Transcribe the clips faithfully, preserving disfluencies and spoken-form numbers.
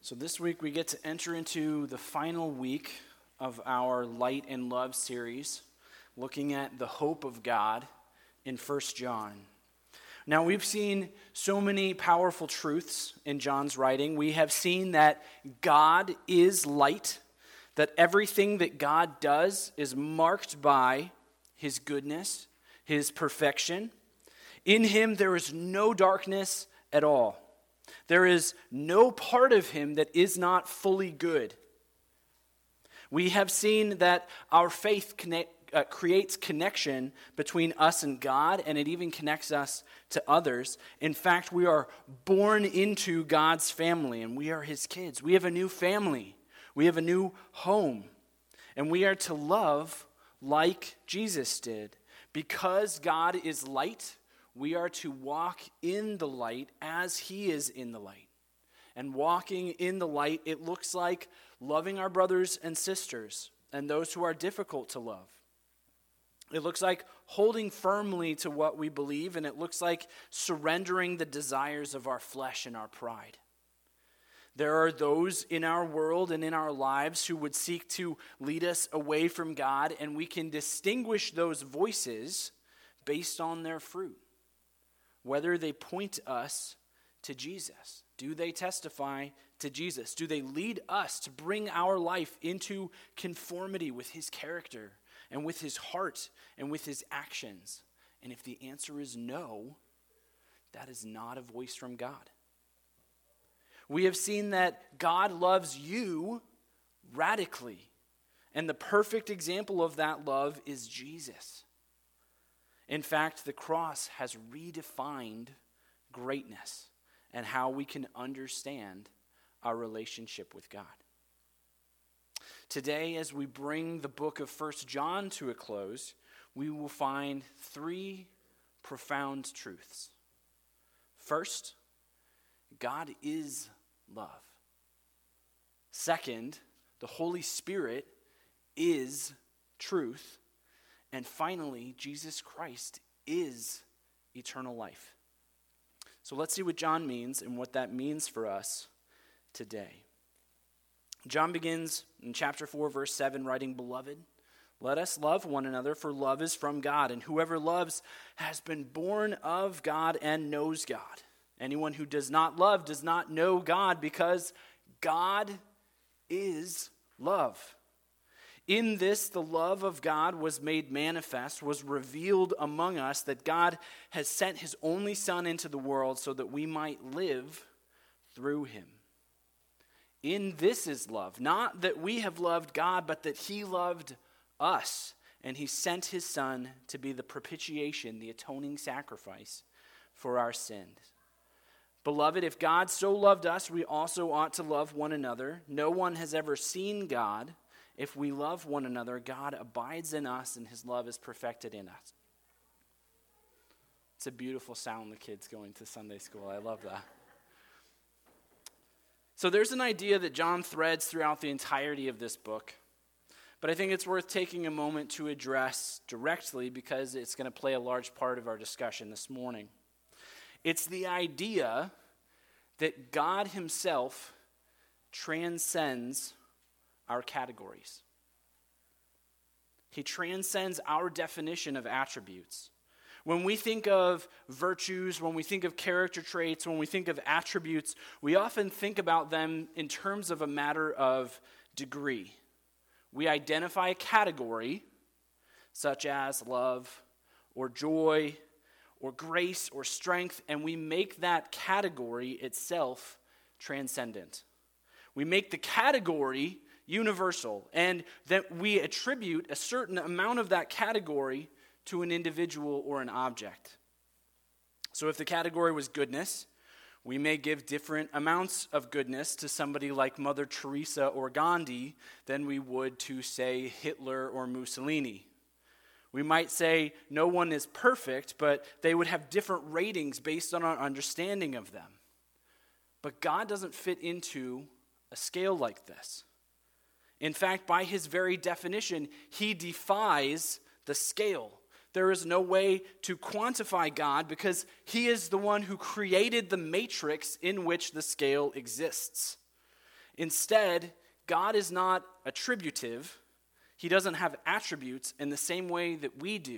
So this week we get to enter into the final week of our Light and Love series, looking at the hope of God in First John. Now we've seen so many powerful truths in John's writing. We have seen that God is light, that everything that God does is marked by his goodness, his perfection. In him there is no darkness at all. There is no part of him that is not fully good. We have seen that our faith connect, uh, creates connection between us and God, and it even connects us to others. In fact, we are born into God's family, and we are his kids. We have a new family. We have a new home. And we are to love like Jesus did. Because God is light, we are to walk in the light as he is in the light. And walking in the light, it looks like loving our brothers and sisters and those who are difficult to love. It looks like holding firmly to what we believe, and it looks like surrendering the desires of our flesh and our pride. There are those in our world and in our lives who would seek to lead us away from God, and we can distinguish those voices based on their fruit. Whether they point us to Jesus. Do they testify to Jesus? Do they lead us to bring our life into conformity with his character and with his heart and with his actions? And if the answer is no, that is not a voice from God. We have seen that God loves you radically. And the perfect example of that love is Jesus. In fact, the cross has redefined greatness and how we can understand our relationship with God. Today, as we bring the book of First John to a close, we will find three profound truths. First, God is love. Second, the Holy Spirit is truth. And finally, Jesus Christ is eternal life. So let's see what John means and what that means for us today. John begins in chapter four, verse seven, writing, "Beloved, let us love one another, for love is from God, and whoever loves has been born of God and knows God. Anyone who does not love does not know God, because God is love. In this, the love of God was made manifest, was revealed among us, that God has sent his only Son into the world so that we might live through him. In this is love, not that we have loved God, but that he loved us, and he sent his Son to be the propitiation, the atoning sacrifice for our sins. Beloved, if God so loved us, we also ought to love one another. No one has ever seen God. If we love one another, God abides in us, and his love is perfected in us." It's a beautiful sound, the kids going to Sunday school. I love that. So there's an idea that John threads throughout the entirety of this book, but I think it's worth taking a moment to address directly because it's going to play a large part of our discussion this morning. It's the idea that God himself transcends our categories. He transcends our definition of attributes. When we think of virtues, when we think of character traits, when we think of attributes, we often think about them in terms of a matter of degree. We identify a category, such as love or joy or grace or strength, and we make that category itself transcendent. We make the category universal, and that we attribute a certain amount of that category to an individual or an object. So if the category was goodness, we may give different amounts of goodness to somebody like Mother Teresa or Gandhi than we would to, say, Hitler or Mussolini. We might say no one is perfect, but they would have different ratings based on our understanding of them. But God doesn't fit into a scale like this. In fact, by his very definition, he defies the scale. There is no way to quantify God because he is the one who created the matrix in which the scale exists. Instead, God is not attributive. He doesn't have attributes in the same way that we do.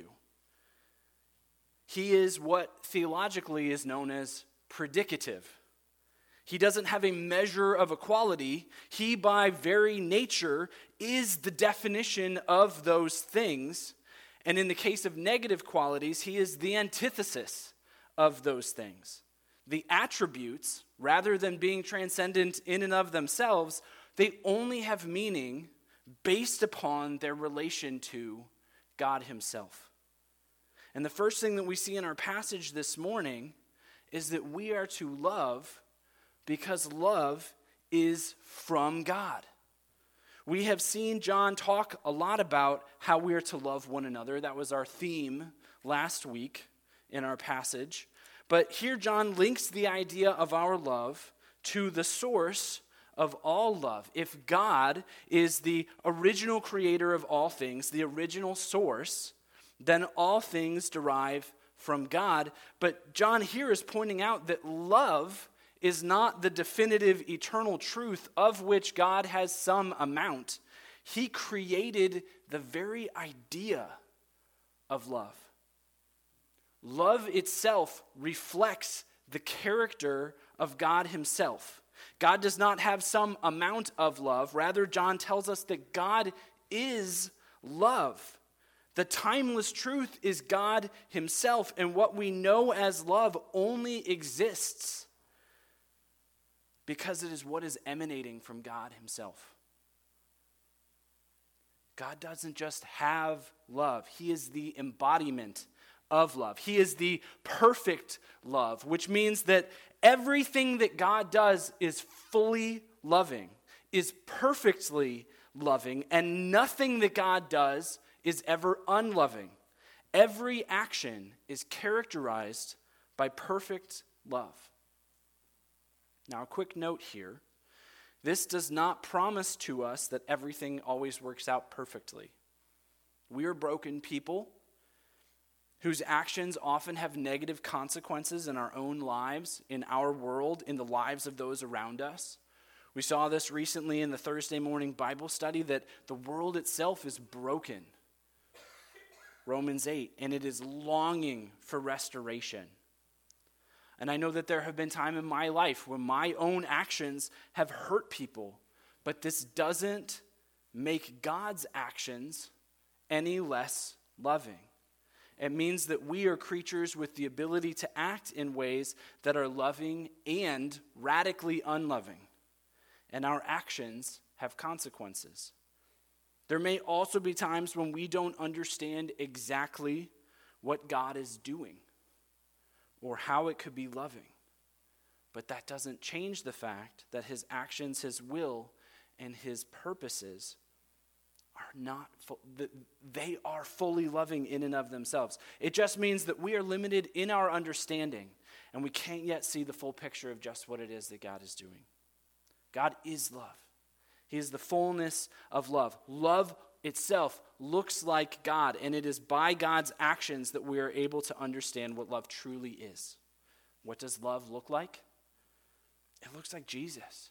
He is what theologically is known as predicative. He doesn't have a measure of equality. He, by very nature, is the definition of those things. And in the case of negative qualities, he is the antithesis of those things. The attributes, rather than being transcendent in and of themselves, they only have meaning based upon their relation to God himself. And the first thing that we see in our passage this morning is that we are to love because love is from God. We have seen John talk a lot about how we are to love one another. That was our theme last week in our passage. But here John links the idea of our love to the source of all love. If God is the original creator of all things, the original source, then all things derive from God. But John here is pointing out that love is not the definitive eternal truth of which God has some amount. He created the very idea of love. Love itself reflects the character of God himself. God does not have some amount of love. Rather, John tells us that God is love. The timeless truth is God himself, and what we know as love only exists because it is what is emanating from God himself. God doesn't just have love. He is the embodiment of love. He is the perfect love, which means that everything that God does is fully loving, is perfectly loving, and nothing that God does is ever unloving. Every action is characterized by perfect love. Now, a quick note here. This does not promise to us that everything always works out perfectly. We are broken people whose actions often have negative consequences in our own lives, in our world, in the lives of those around us. We saw this recently in the Thursday morning Bible study that the world itself is broken. Romans eight, and it is longing for restoration. And I know that there have been times in my life when my own actions have hurt people, but this doesn't make God's actions any less loving. It means that we are creatures with the ability to act in ways that are loving and radically unloving, and our actions have consequences. There may also be times when we don't understand exactly what God is doing or how it could be loving. But that doesn't change the fact that his actions, his will, and his purposes are not, fu- they are fully loving in and of themselves. It just means that we are limited in our understanding, and we can't yet see the full picture of just what it is that God is doing. God is love. He is the fullness of love. Love itself looks like God, and it is by God's actions that we are able to understand what love truly is. What does love look like? It looks like Jesus.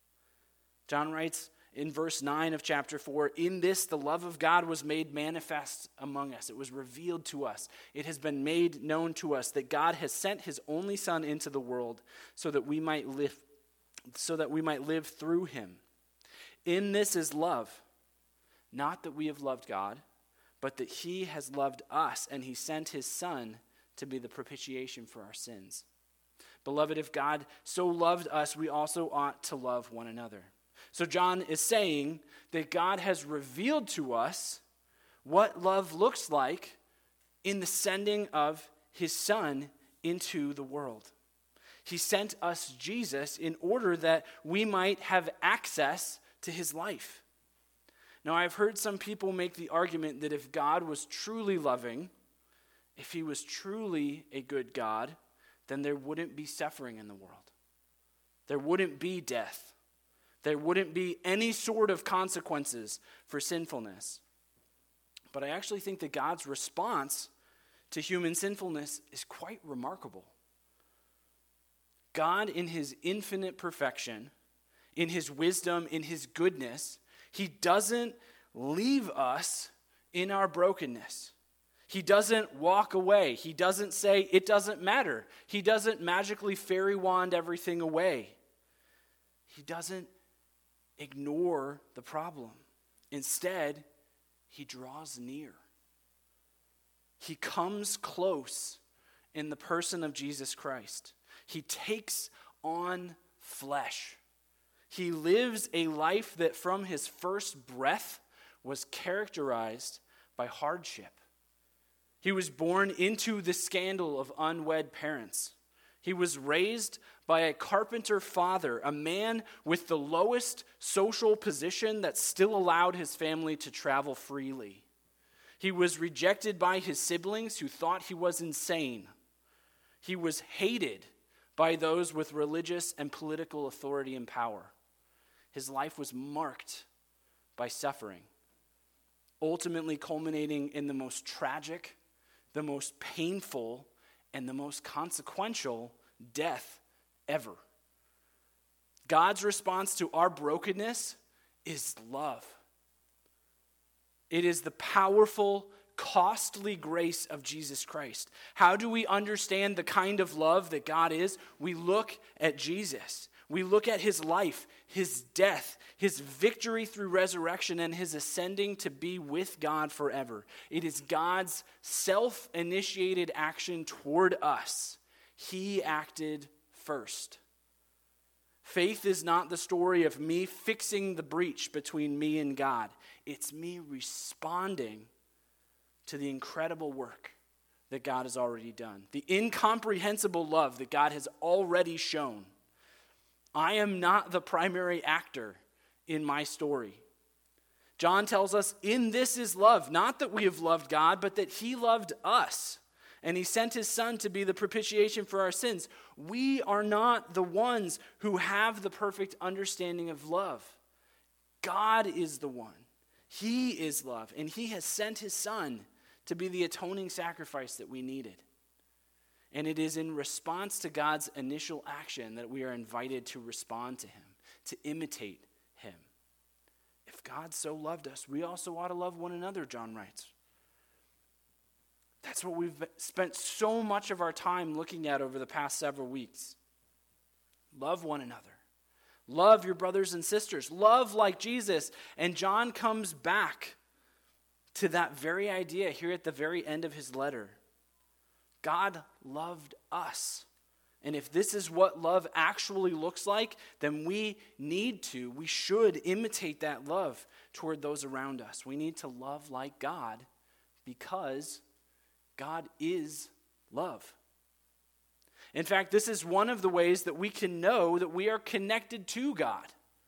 John writes in verse nine of chapter four, "In this the love of God was made manifest among us." It was revealed to us. It has been made known to us that God has sent his only Son into the world so that we might live, so that we might live through him. In this is love. Not that we have loved God, but that he has loved us, and he sent his Son to be the propitiation for our sins. Beloved, if God so loved us, we also ought to love one another. So John is saying that God has revealed to us what love looks like in the sending of his Son into the world. He sent us Jesus in order that we might have access to his life. Now, I've heard some people make the argument that if God was truly loving, if he was truly a good God, then there wouldn't be suffering in the world. There wouldn't be death. There wouldn't be any sort of consequences for sinfulness. But I actually think that God's response to human sinfulness is quite remarkable. God, in his infinite perfection, in his wisdom, in his goodness, he doesn't leave us in our brokenness. He doesn't walk away. He doesn't say, it doesn't matter. He doesn't magically fairy wand everything away. He doesn't ignore the problem. Instead, he draws near. He comes close in the person of Jesus Christ. He takes on flesh. He lives a life that from his first breath was characterized by hardship. He was born into the scandal of unwed parents. He was raised by a carpenter father, a man with the lowest social position that still allowed his family to travel freely. He was rejected by his siblings who thought he was insane. He was hated by those with religious and political authority and power. His life was marked by suffering, ultimately culminating in the most tragic, the most painful, and the most consequential death ever. God's response to our brokenness is love. It is the powerful, costly grace of Jesus Christ. How do we understand the kind of love that God is? We look at Jesus. We look at his life, his death, his victory through resurrection, and his ascending to be with God forever. It is God's self-initiated action toward us. He acted first. Faith is not the story of me fixing the breach between me and God. It's me responding to the incredible work that God has already done, the incomprehensible love that God has already shown. I am not the primary actor in my story. John tells us, in this is love, not that we have loved God, but that he loved us. And he sent his son to be the propitiation for our sins. We are not the ones who have the perfect understanding of love. God is the one. He is love. And he has sent his son to be the atoning sacrifice that we needed. And it is in response to God's initial action that we are invited to respond to him, to imitate him. If God so loved us, we also ought to love one another, John writes. That's what we've spent so much of our time looking at over the past several weeks. Love one another. Love your brothers and sisters. Love like Jesus. And John comes back to that very idea here at the very end of his letter. God loved us. And if this is what love actually looks like, then we need to, we should imitate that love toward those around us. We need to love like God because God is love. In fact, this is one of the ways that we can know that we are connected to God.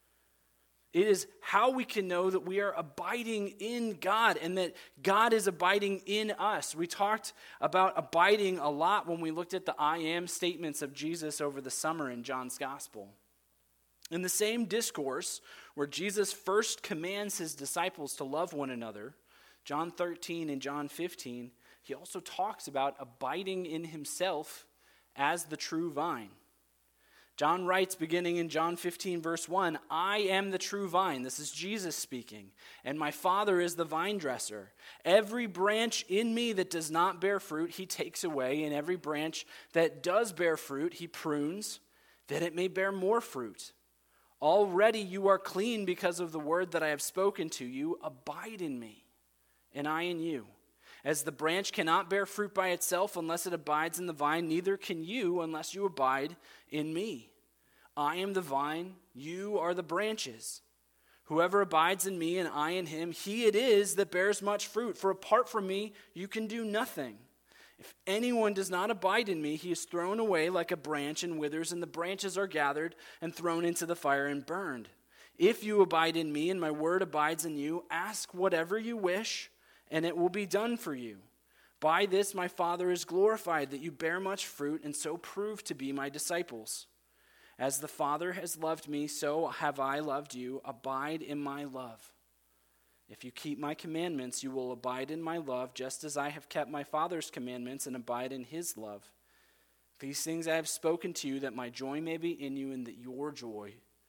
It is how we can know that we are abiding in God and that God is abiding in us. We talked about abiding a lot when we looked at the I am statements of Jesus over the summer in John's gospel. In the same discourse where Jesus first commands his disciples to love one another, John thirteen and John fifteen, he also talks about abiding in himself as the true vine. John writes, beginning in John fifteen, verse one, I am the true vine. This is Jesus speaking. And my Father is the vine dresser. Every branch in me that does not bear fruit, he takes away. And every branch that does bear fruit, he prunes, that it may bear more fruit. Already you are clean because of the word that I have spoken to you. Abide in me, and I in you. As the branch cannot bear fruit by itself unless it abides in the vine, neither can you unless you abide in me. I am the vine, you are the branches. Whoever abides in me and I in him, he it is that bears much fruit. For apart from me, you can do nothing. If anyone does not abide in me, he is thrown away like a branch and withers, and the branches are gathered and thrown into the fire and burned. If you abide in me and my word abides in you, ask whatever you wish, and it will be done for you. By this my Father is glorified, that you bear much fruit, and so prove to be my disciples. As the Father has loved me, so have I loved you. Abide in my love. If you keep my commandments, you will abide in my love, just as I have kept my Father's commandments and abide in his love. These things I have spoken to you, that my joy may be in you, and that your joy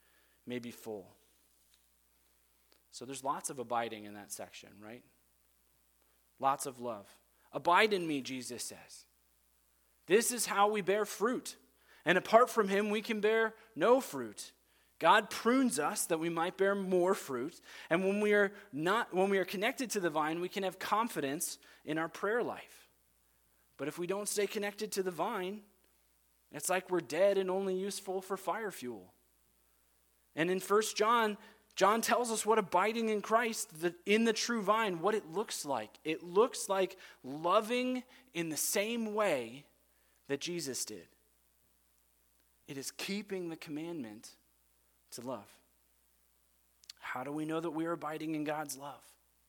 may be full. So there's lots of abiding in that section, right? Lots of love. Abide in me, Jesus says. This is how we bear fruit. And apart from him, we can bear no fruit. God prunes us that we might bear more fruit. And when we are not, when we are connected to the vine, we can have confidence in our prayer life. But if we don't stay connected to the vine, it's like we're dead and only useful for fire fuel. And in First John, John tells us what abiding in Christ, the, in the true vine, what it looks like. It looks like loving in the same way that Jesus did. It is keeping the commandment to love. How do we know that we are abiding in God's love?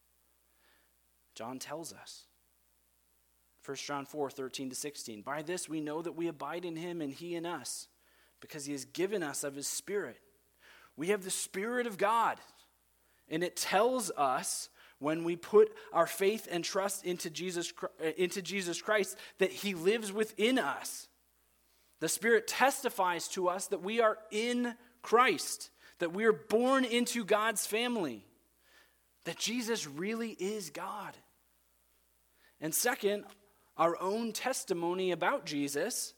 John tells us. First John four, thirteen to sixteen. By this we know that we abide in him and he in us, because he has given us of his Spirit. We have the Spirit of God, and it tells us when we put our faith and trust into Jesus, into Jesus Christ that he lives within us. The Spirit testifies to us that we are in Christ, that we are born into God's family, that Jesus really is God. And second, our own testimony about Jesus,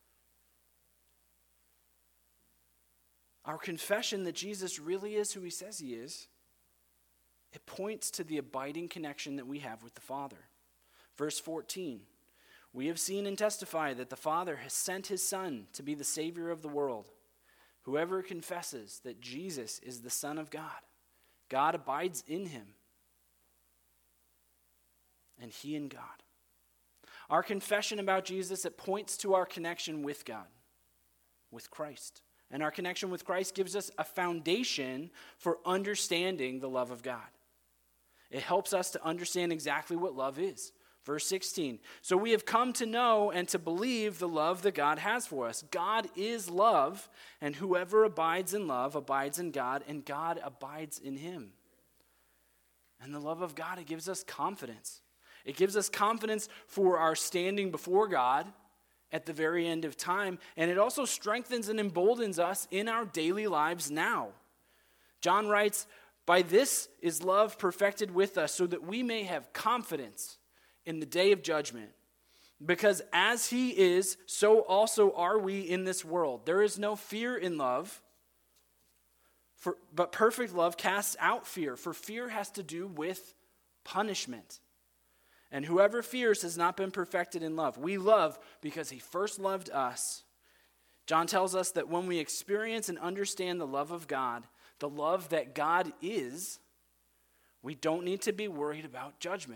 our confession that Jesus really is who he says he is, it points to the abiding connection that we have with the Father. Verse fourteen, we have seen and testified that the Father has sent his Son to be the Savior of the world. Whoever confesses that Jesus is the Son of God, God abides in him, and he in God. Our confession about Jesus, it points to our connection with God, with Christ. And our connection with Christ gives us a foundation for understanding the love of God. It helps us to understand exactly what love is. Verse sixteen, so we have come to know and to believe the love that God has for us. God is love, and whoever abides in love abides in God, and God abides in him. And the love of God, it gives us confidence. It gives us confidence for our standing before God at the very end of time, and it also strengthens and emboldens us in our daily lives now. John writes, by this is love perfected with us, so that we may have confidence in the day of judgment. Because as he is, so also are we in this world. There is no fear in love, for, but perfect love casts out fear, for fear has to do with punishment. And whoever fears has not been perfected in love. We love because he first loved us. John tells us that when we experience and understand the love of God, the love that God is, we don't need to be worried about judgment.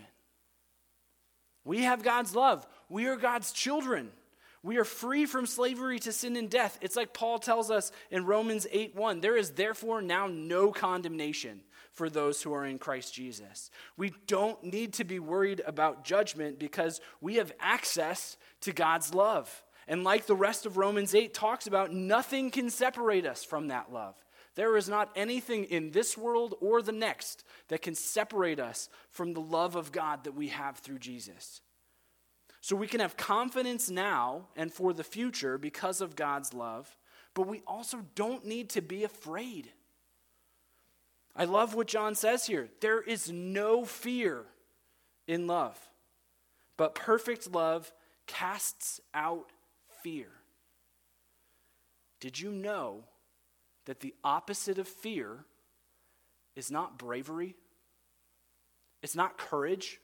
We have God's love. We are God's children. We are free from slavery to sin and death. It's like Paul tells us in Romans eight one, there is therefore now no condemnation for those who are in Christ Jesus. We don't need to be worried about judgment because we have access to God's love. And like the rest of Romans eight talks about, nothing can separate us from that love. There is not anything in this world or the next that can separate us from the love of God that we have through Jesus. So we can have confidence now and for the future because of God's love, but we also don't need to be afraid. I love what John says here. There is no fear in love, but perfect love casts out fear. Did you know that the opposite of fear is not bravery? It's not courage.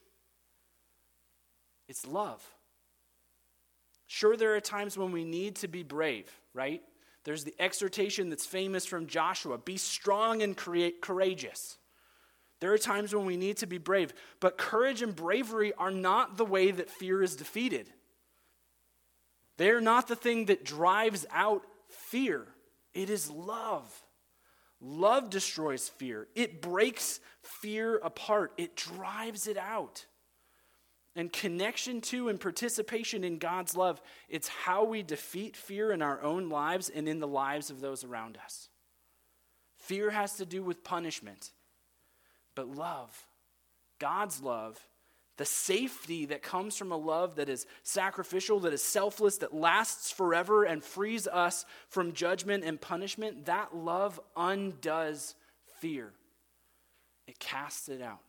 It's love. Sure, there are times when we need to be brave, right? There's the exhortation that's famous from Joshua, be strong and create courageous. There are times when we need to be brave, but courage and bravery are not the way that fear is defeated. They're not the thing that drives out fear. It is love. Love destroys fear. It breaks fear apart. It drives it out. And connection to and participation in God's love, it's how we defeat fear in our own lives and in the lives of those around us. Fear has to do with punishment. But love, God's love, The safety that comes from a love that is sacrificial, that is selfless, that lasts forever and frees us from judgment and punishment, that love undoes fear. It casts it out.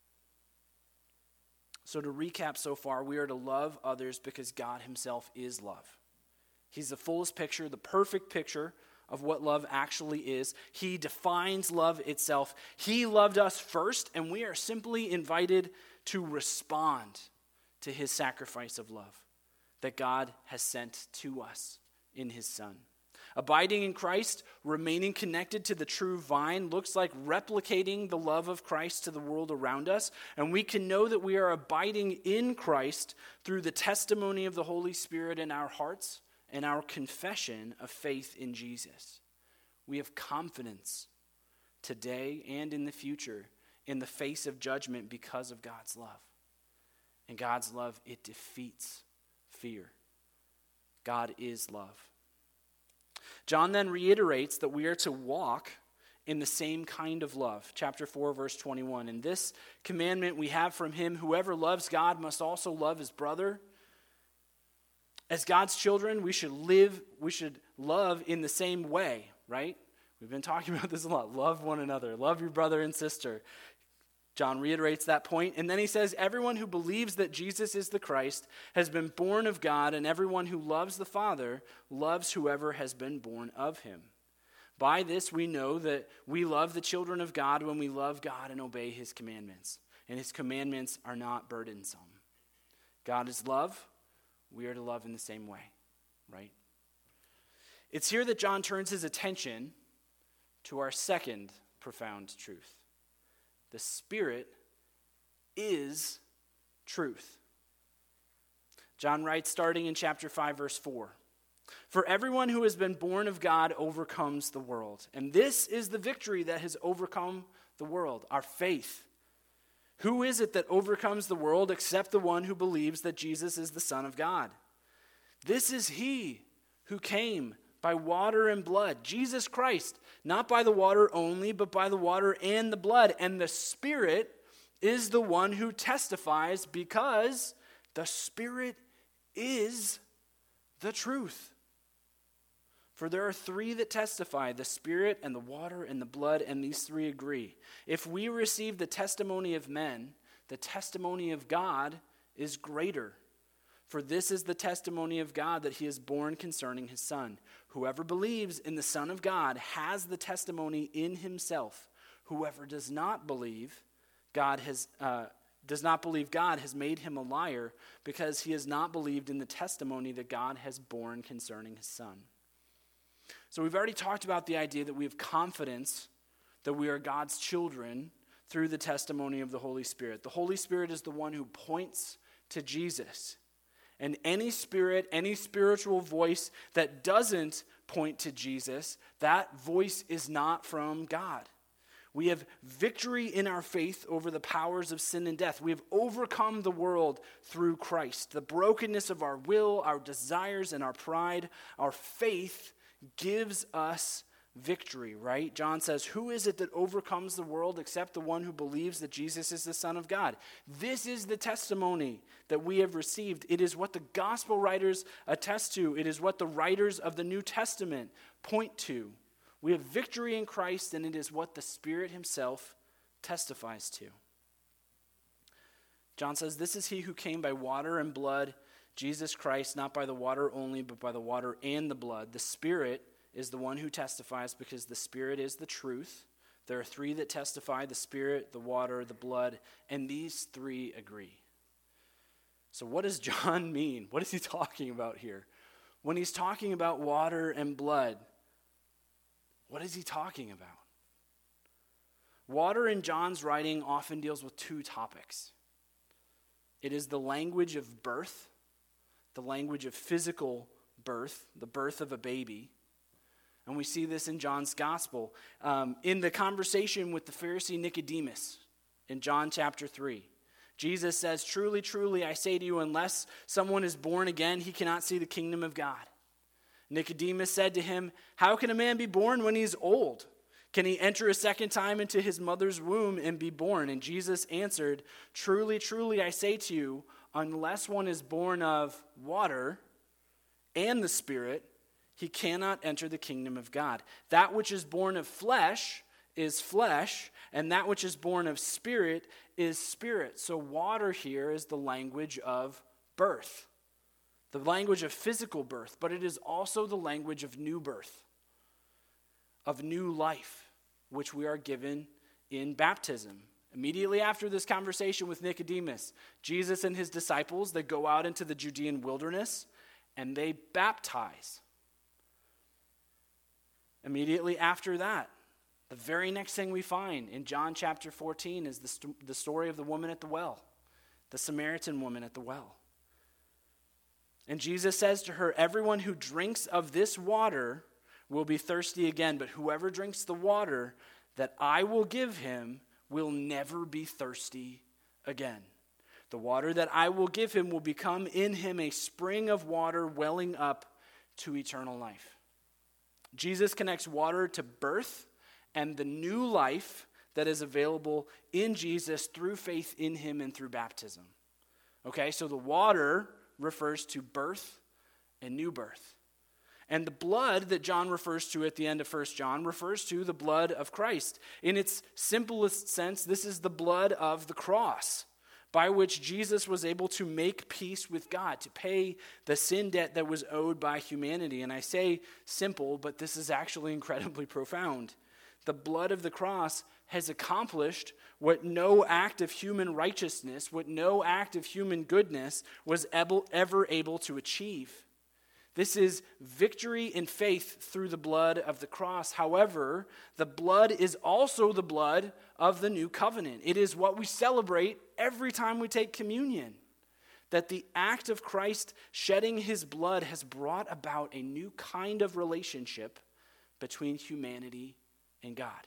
So to recap so far, we are to love others because God himself is love. He's the fullest picture, the perfect picture of what love actually is. He defines love itself. He loved us first, and we are simply invited to respond to his sacrifice of love that God has sent to us in his Son. Abiding in Christ, remaining connected to the true vine, looks like replicating the love of Christ to the world around us. And we can know that we are abiding in Christ through the testimony of the Holy Spirit in our hearts and our confession of faith in Jesus. We have confidence today and in the future in the face of judgment because of God's love. And God's love, it defeats fear. God is love. John then reiterates that we are to walk in the same kind of love. Chapter four, verse twenty-one. And this commandment we have from him, whoever loves God must also love his brother. As God's children, we should live, we should love in the same way, right? We've been talking about this a lot. Love one another. Love your brother and sister. John reiterates that point, and then he says, everyone who believes that Jesus is the Christ has been born of God, and everyone who loves the Father loves whoever has been born of him. By this we know that we love the children of God when we love God and obey his commandments. And his commandments are not burdensome. God is love. We are to love in the same way, right? It's here that John turns his attention to our second profound truth. The Spirit is truth. John writes, starting in chapter five, verse four. For everyone who has been born of God overcomes the world. And this is the victory that has overcome the world, our faith. Who is it that overcomes the world except the one who believes that Jesus is the Son of God? This is he who came by water and blood, Jesus Christ, not by the water only, but by the water and the blood. And the Spirit is the one who testifies because the Spirit is the truth. For there are three that testify, the Spirit and the water and the blood, and these three agree. If we receive the testimony of men, the testimony of God is greater. For this is the testimony of God that he is born concerning his Son. Whoever believes in the Son of God has the testimony in himself. Whoever does not believe God has uh, does not believe God has made him a liar, because he has not believed in the testimony that God has borne concerning his Son. So we've already talked about the idea that we have confidence that we are God's children through the testimony of the Holy Spirit. The Holy Spirit is the one who points to Jesus. And any spirit, any spiritual voice that doesn't point to Jesus, that voice is not from God. We have victory in our faith over the powers of sin and death. We have overcome the world through Christ. The brokenness of our will, our desires, and our pride, our faith gives us victory, right? John says, who is it that overcomes the world except the one who believes that Jesus is the Son of God? This is the testimony that we have received. It is what the gospel writers attest to. It is what the writers of the New Testament point to. We have victory in Christ, and it is what the Spirit himself testifies to. John says, this is he who came by water and blood, Jesus Christ, not by the water only, but by the water and the blood. The Spirit is the one who testifies, because the Spirit is the truth. There are three that testify, the Spirit, the water, the blood, and these three agree. So what does John mean? What is he talking about here? When he's talking about water and blood, what is he talking about? Water in John's writing often deals with two topics. It is the language of birth, the language of physical birth, the birth of a baby. And we see this in John's gospel. Um, in the conversation with the Pharisee Nicodemus in John chapter three, Jesus says, truly, truly, I say to you, unless someone is born again, he cannot see the kingdom of God. Nicodemus said to him, how can a man be born when he is old? Can he enter a second time into his mother's womb and be born?" And Jesus answered, "Truly, truly, I say to you, unless one is born of water and the Spirit, he cannot enter the kingdom of God. That which is born of flesh is flesh, and that which is born of spirit is spirit." So water here is the language of birth, the language of physical birth, but it is also the language of new birth, of new life, which we are given in baptism. Immediately after this conversation with Nicodemus, Jesus and his disciples, they go out into the Judean wilderness and they baptize. Immediately after that, the very next thing we find in John chapter fourteen is the, st- the story of the woman at the well, the Samaritan woman at the well. And Jesus says to her, "Everyone who drinks of this water will be thirsty again, but whoever drinks the water that I will give him will never be thirsty again. The water that I will give him will become in him a spring of water welling up to eternal life." Jesus connects water to birth and the new life that is available in Jesus through faith in him and through baptism. Okay, so the water refers to birth and new birth. And the blood that John refers to at the end of First John refers to the blood of Christ. In its simplest sense, this is the blood of the cross, by which Jesus was able to make peace with God, to pay the sin debt that was owed by humanity. And I say simple, but this is actually incredibly profound. The blood of the cross has accomplished what no act of human righteousness, what no act of human goodness was ever able to achieve. This is victory in faith through the blood of the cross. However, the blood is also the blood of the new covenant. It is what we celebrate every time we take communion. That the act of Christ shedding his blood has brought about a new kind of relationship between humanity and God.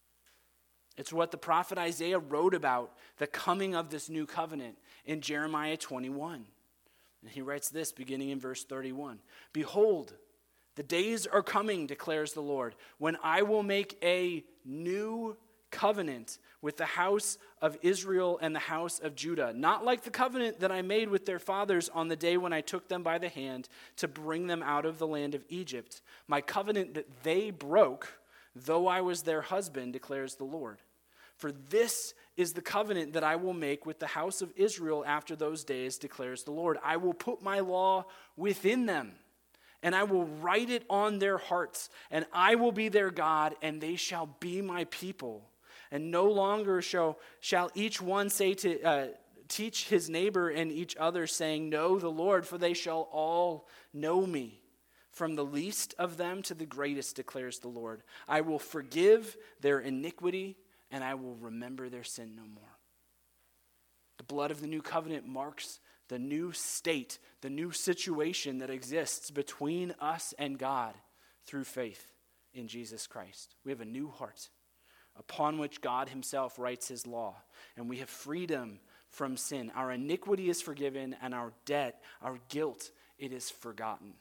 It's what the prophet Isaiah wrote about, the coming of this new covenant in Jeremiah twenty-one. And he writes this beginning in verse thirty-one. "Behold, the days are coming, declares the Lord, when I will make a new covenant with the house of Israel and the house of Judah, not like the covenant that I made with their fathers on the day when I took them by the hand to bring them out of the land of Egypt. My covenant that they broke, though I was their husband, declares the Lord. For this is the covenant that I will make with the house of Israel after those days, declares the Lord. I will put my law within them, and I will write it on their hearts, and I will be their God, and they shall be my people. And no longer shall, shall each one say to uh, teach his neighbor and each other, saying, know the Lord, for they shall all know me. From the least of them to the greatest, declares the Lord. I will forgive their iniquity, and I will remember their sin no more." The blood of the new covenant marks the new state, the new situation that exists between us and God through faith in Jesus Christ. We have a new heart upon which God himself writes his law, and we have freedom from sin. Our iniquity is forgiven, and our debt, our guilt, it is forgotten.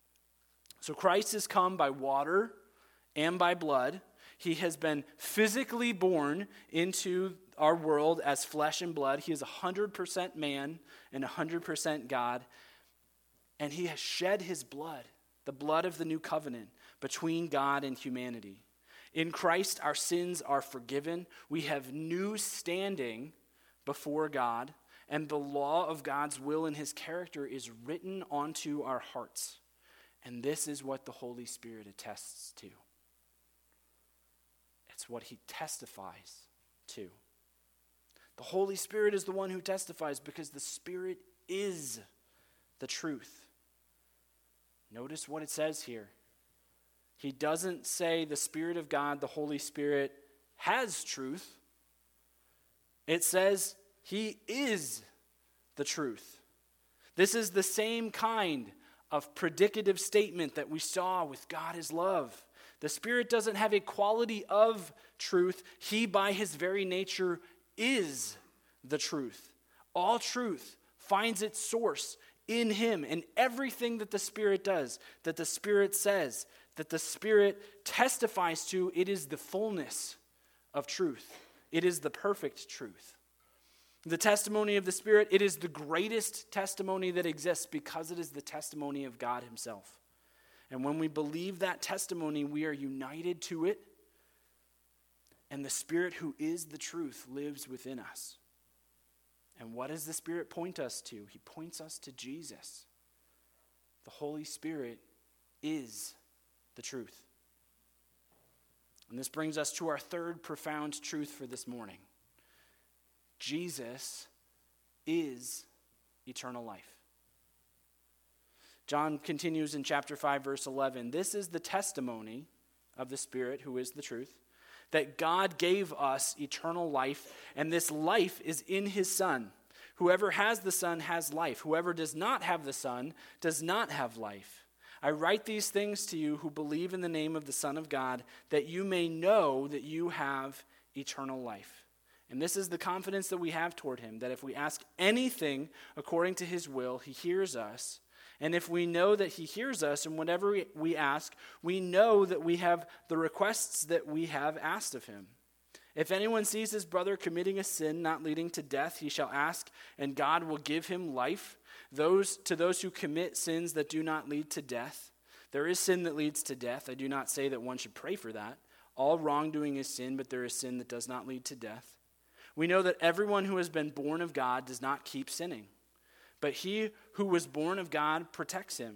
So Christ has come by water and by blood. He has been physically born into our world as flesh and blood. He is one hundred percent man and one hundred percent God. And he has shed his blood, the blood of the new covenant, between God and humanity. In Christ, our sins are forgiven. We have new standing before God. And the law of God's will and his character is written onto our hearts. And this is what the Holy Spirit attests to. It's what he testifies to. The Holy Spirit is the one who testifies because the Spirit is the truth. Notice what it says here. He doesn't say the Spirit of God, the Holy Spirit, has truth. It says he is the truth. This is the same kind of predicative statement that we saw with God is love. The Spirit doesn't have a quality of truth. He, by his very nature, is the truth. All truth finds its source in him, and everything that the Spirit does, that the Spirit says, that the Spirit testifies to, it is the fullness of truth. It is the perfect truth. The testimony of the Spirit, it is the greatest testimony that exists because it is the testimony of God himself. And when we believe that testimony, we are united to it, and the Spirit who is the truth lives within us. And what does the Spirit point us to? He points us to Jesus. The Holy Spirit is the truth. And this brings us to our third profound truth for this morning. Jesus is eternal life. John continues in chapter five, verse eleven. This is the testimony of the Spirit, who is the truth, that God gave us eternal life, and this life is in his Son. Whoever has the Son has life. Whoever does not have the Son does not have life. I write these things to you who believe in the name of the Son of God, that you may know that you have eternal life. And this is the confidence that we have toward him, that if we ask anything according to his will, he hears us. And if we know that he hears us and whatever we ask, we know that we have the requests that we have asked of him. If anyone sees his brother committing a sin not leading to death, he shall ask, and God will give him life. Those to those who commit sins that do not lead to death. There is sin that leads to death. I do not say that one should pray for that. All wrongdoing is sin, but there is sin that does not lead to death. We know that everyone who has been born of God does not keep sinning, but he who was born of God protects him,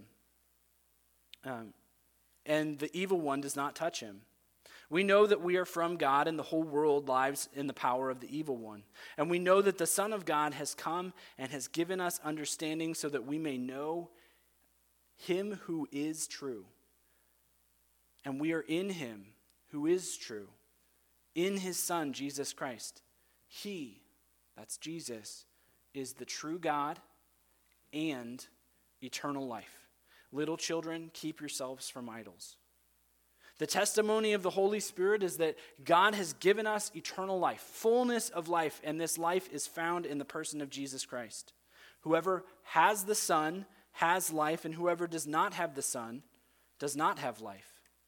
um, and the evil one does not touch him. We know that we are from God, and the whole world lies in the power of the evil one. And we know that the Son of God has come and has given us understanding so that we may know him who is true. And we are in him who is true, in his Son, Jesus Christ. He, that's Jesus, is the true God and eternal life. Little children, keep yourselves from idols. The testimony of the Holy Spirit is that God has given us eternal life, fullness of life, and this life is found in the person of Jesus Christ. Whoever has the Son has life, and whoever does not have the Son does not have life.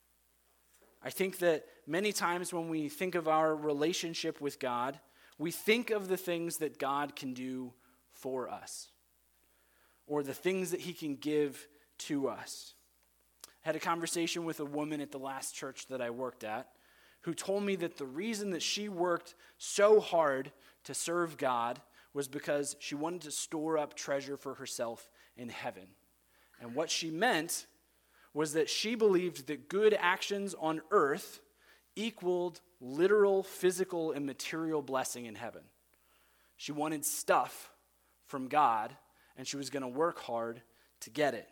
I think that many times when we think of our relationship with God, we think of the things that God can do for us, or the things that he can give to us. I had a conversation with a woman at the last church that I worked at who told me that the reason that she worked so hard to serve God was because she wanted to store up treasure for herself in heaven. And what she meant was that she believed that good actions on earth equaled literal, physical, and material blessing in heaven. She wanted stuff from God, and she was going to work hard to get it.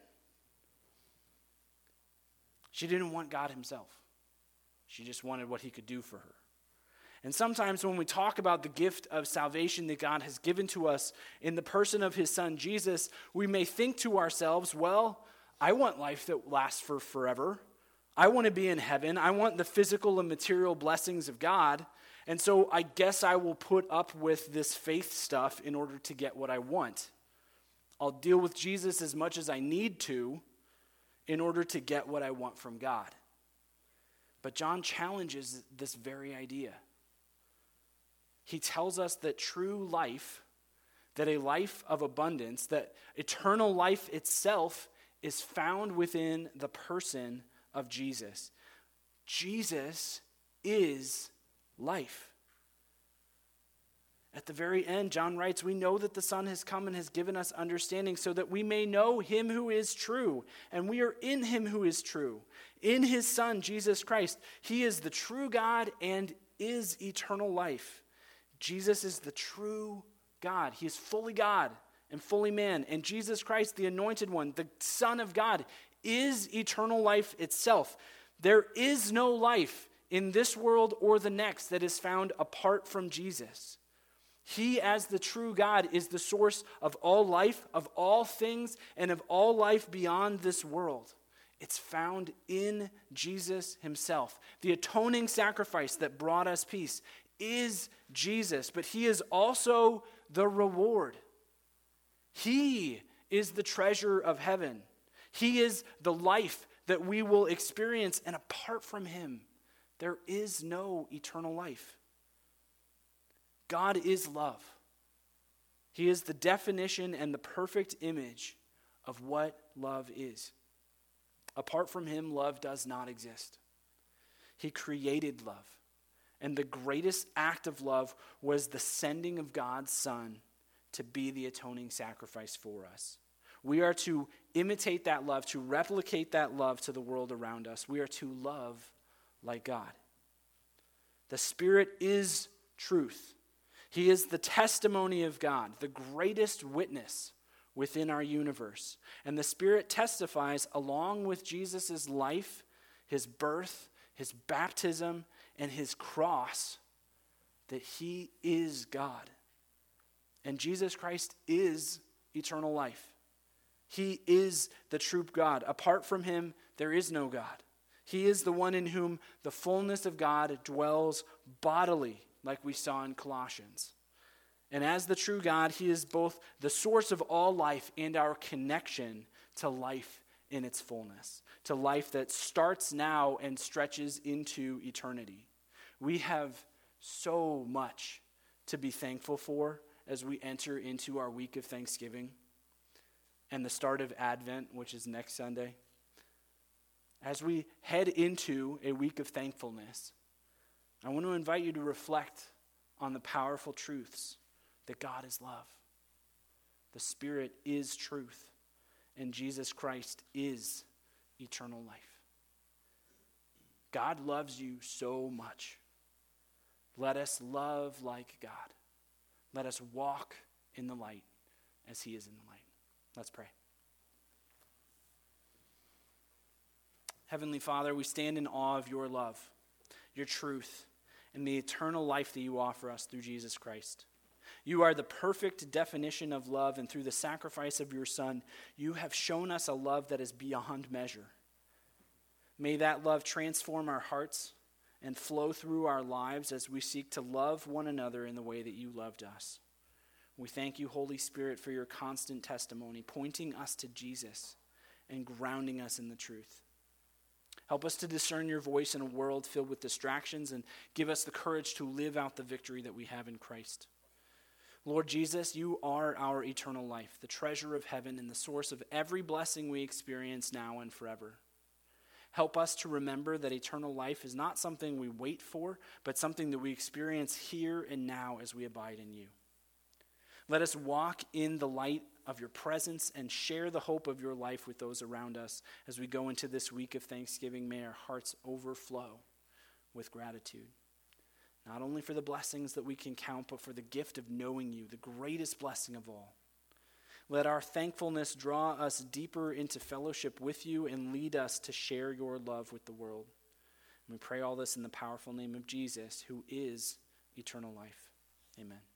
She didn't want God himself. She just wanted what he could do for her. And sometimes when we talk about the gift of salvation that God has given to us in the person of his Son, Jesus, we may think to ourselves, well, I want life that lasts for forever. I want to be in heaven. I want the physical and material blessings of God. And so I guess I will put up with this faith stuff in order to get what I want. I'll deal with Jesus as much as I need to in order to get what I want from God. But John challenges this very idea. He tells us that true life, that a life of abundance, that eternal life itself is found within the person of Jesus. Jesus is life. At the very end, John writes, we know that the Son has come and has given us understanding so that we may know him who is true. And we are in him who is true, in his Son, Jesus Christ. He is the true God and is eternal life. Jesus is the true God. He is fully God and fully man. And Jesus Christ, the anointed one, the Son of God, is eternal life itself. There is no life in this world or the next that is found apart from Jesus. He, as the true God, is the source of all life, of all things, and of all life beyond this world. It's found in Jesus himself. The atoning sacrifice that brought us peace is Jesus, but he is also the reward. He is the treasure of heaven. He is the life that we will experience, and apart from him, there is no eternal life. God is love. He is the definition and the perfect image of what love is. Apart from him, love does not exist. He created love. And the greatest act of love was the sending of God's Son to be the atoning sacrifice for us. We are to imitate that love, to replicate that love to the world around us. We are to love like God. The Spirit is truth. He is the testimony of God, the greatest witness within our universe. And the Spirit testifies along with Jesus' life, his birth, his baptism, and his cross that he is God. And Jesus Christ is eternal life. He is the true God. Apart from him, there is no God. He is the one in whom the fullness of God dwells bodily, like we saw in Colossians. And as the true God, he is both the source of all life and our connection to life in its fullness, to life that starts now and stretches into eternity. We have so much to be thankful for as we enter into our week of Thanksgiving and the start of Advent, which is next Sunday. As we head into a week of thankfulness, I want to invite you to reflect on the powerful truths that God is love, the Spirit is truth, and Jesus Christ is eternal life. God loves you so much. Let us love like God. Let us walk in the light as he is in the light. Let's pray. Heavenly Father, we stand in awe of your love, your truth, and the eternal life that you offer us through Jesus Christ. You are the perfect definition of love, and through the sacrifice of your Son, you have shown us a love that is beyond measure. May that love transform our hearts and flow through our lives as we seek to love one another in the way that you loved us. We thank you, Holy Spirit, for your constant testimony, pointing us to Jesus and grounding us in the truth. Help us to discern your voice in a world filled with distractions, and give us the courage to live out the victory that we have in Christ. Lord Jesus, you are our eternal life, the treasure of heaven and the source of every blessing we experience now and forever. Help us to remember that eternal life is not something we wait for, but something that we experience here and now as we abide in you. Let us walk in the light of your presence and share the hope of your life with those around us as we go into this week of Thanksgiving. May our hearts overflow with gratitude, not only for the blessings that we can count, but for the gift of knowing you, the greatest blessing of all. Let our thankfulness draw us deeper into fellowship with you and lead us to share your love with the world. And we pray all this in the powerful name of Jesus, who is eternal life. Amen.